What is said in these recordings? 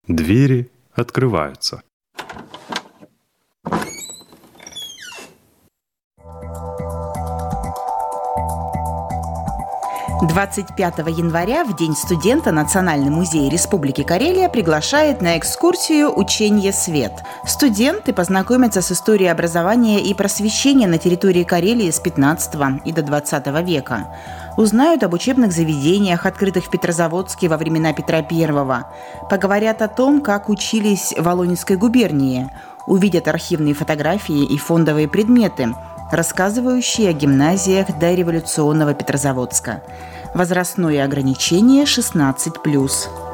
Двери открываются. «25 января, в День студента, Национальный музей Республики Карелия приглашает на экскурсию «Ученье Свет». Студенты познакомятся с историей образования и просвещения на территории Карелии с 15 и до 20 века. Узнают об учебных заведениях, открытых в Петрозаводске во времена Петра I. Поговорят о том, как учились в Волынской губернии. Увидят архивные фотографии и фондовые предметы, рассказывающие о гимназиях дореволюционного Петрозаводска. Возрастное ограничение 16+.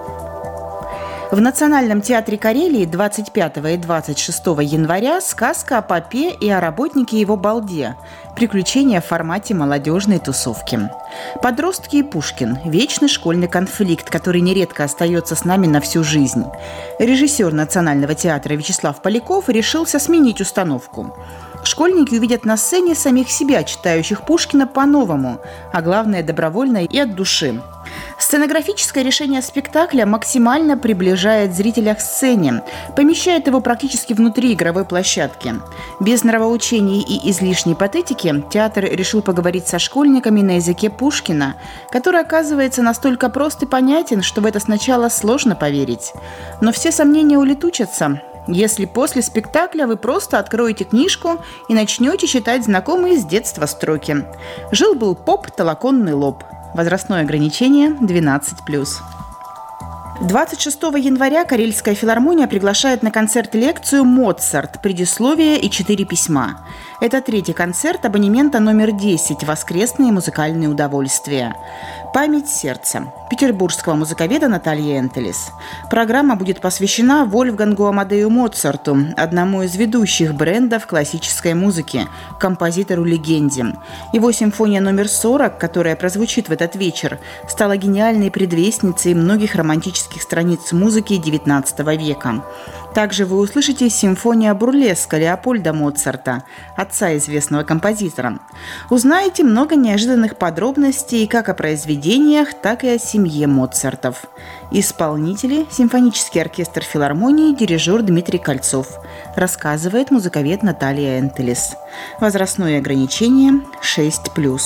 В Национальном театре Карелии 25 и 26 января сказка о попе и о работнике его балде. Приключения в формате молодежной тусовки. Подростки и Пушкин – вечный школьный конфликт, который нередко остается с нами на всю жизнь. Режиссер Национального театра Вячеслав Поляков решился сменить установку. Школьники увидят на сцене самих себя, читающих Пушкина по-новому, а главное – добровольно и от души. Сценографическое решение спектакля максимально приближает зрителя к сцене, помещает его практически внутри игровой площадки. Без нравоучений и излишней патетики театр решил поговорить со школьниками на языке Пушкина, который оказывается настолько прост и понятен, что в это сначала сложно поверить. Но все сомнения улетучатся, если после спектакля вы просто откроете книжку и начнете читать знакомые с детства строки. «Жил-был поп, толоконный лоб». Возрастное ограничение 12+. 26 января Карельская филармония приглашает на концерт-лекцию «Моцарт. Предисловие и 4 письма». Это третий концерт абонемента номер 10 «Воскресные музыкальные удовольствия». «Память сердца» петербургского музыковеда Натальи Энтелес. Программа будет посвящена Вольфгангу Амадею Моцарту, одному из ведущих брендов классической музыки, композитору-легенде. Его симфония номер 40, которая прозвучит в этот вечер, стала гениальной предвестницей многих романтических страниц музыки XIX века. Также вы услышите симфония бурлеска Леопольда Моцарта, отца известного композитора. Узнаете много неожиданных подробностей как о произведениях, так и о семье Моцартов. Исполнители – симфонический оркестр филармонии, дирижер Дмитрий Кольцов. Рассказывает музыковед Наталья Энтелес. Возрастное ограничение 6+.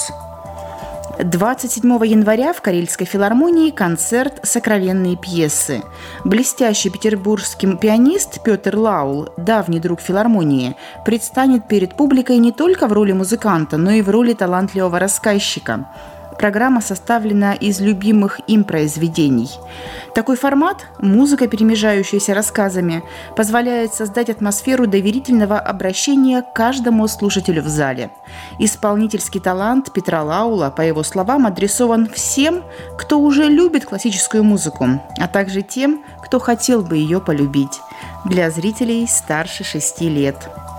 27 января в Карельской филармонии концерт «Сокровенные пьесы». Блестящий петербургский пианист Петр Лаул, давний друг филармонии, предстанет перед публикой не только в роли музыканта, но и в роли талантливого рассказчика. Программа составлена из любимых им произведений. Такой формат, музыка, перемежающаяся рассказами, позволяет создать атмосферу доверительного обращения к каждому слушателю в зале. Исполнительский талант Петра Лаула, по его словам, адресован всем, кто уже любит классическую музыку, а также тем, кто хотел бы ее полюбить, для зрителей старше 6 лет.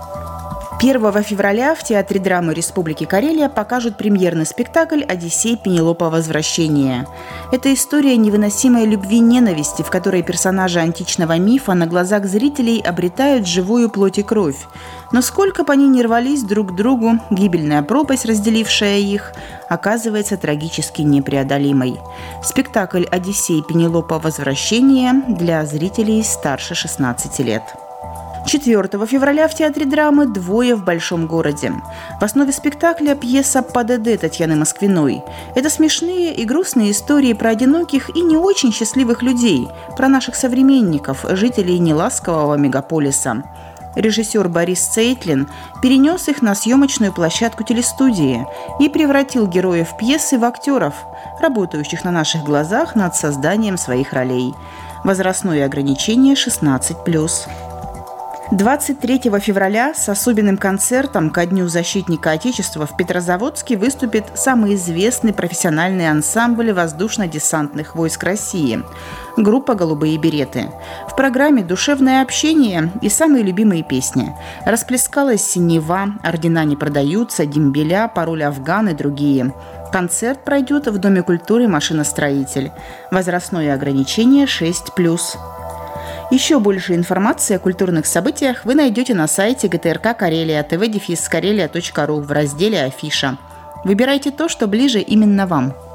1 февраля в Театре драмы Республики Карелия покажут премьерный спектакль «Одиссей Пенелопа. Возвращение». Это история невыносимой любви и ненависти, в которой персонажи античного мифа на глазах зрителей обретают живую плоть и кровь. Но сколько бы они ни рвались друг к другу, гибельная пропасть, разделившая их, оказывается трагически непреодолимой. Спектакль «Одиссей Пенелопа. Возвращение» для зрителей старше 16 лет. 4 февраля в Театре драмы «Двое в большом городе». В основе спектакля пьеса «ПДД» Татьяны Москвиной. Это смешные и грустные истории про одиноких и не очень счастливых людей, про наших современников, жителей неласкового мегаполиса. Режиссер Борис Цейтлин перенес их на съемочную площадку телестудии и превратил героев пьесы в актеров, работающих на наших глазах над созданием своих ролей. Возрастное ограничение 16+. 23 февраля с особенным концертом ко Дню защитника Отечества в Петрозаводске выступит самый известный профессиональный ансамбль воздушно-десантных войск России – группа «Голубые береты». В программе душевное общение и самые любимые песни. «Расплескалась синева», «Ордена не продаются», «Дембеля», «Пароль Афган» и другие. Концерт пройдет в Доме культуры «Машиностроитель». Возрастное ограничение 6+. Еще больше информации о культурных событиях вы найдете на сайте ГТРК Карелия tv-karelia.ru в разделе «Афиша». Выбирайте то, что ближе именно вам.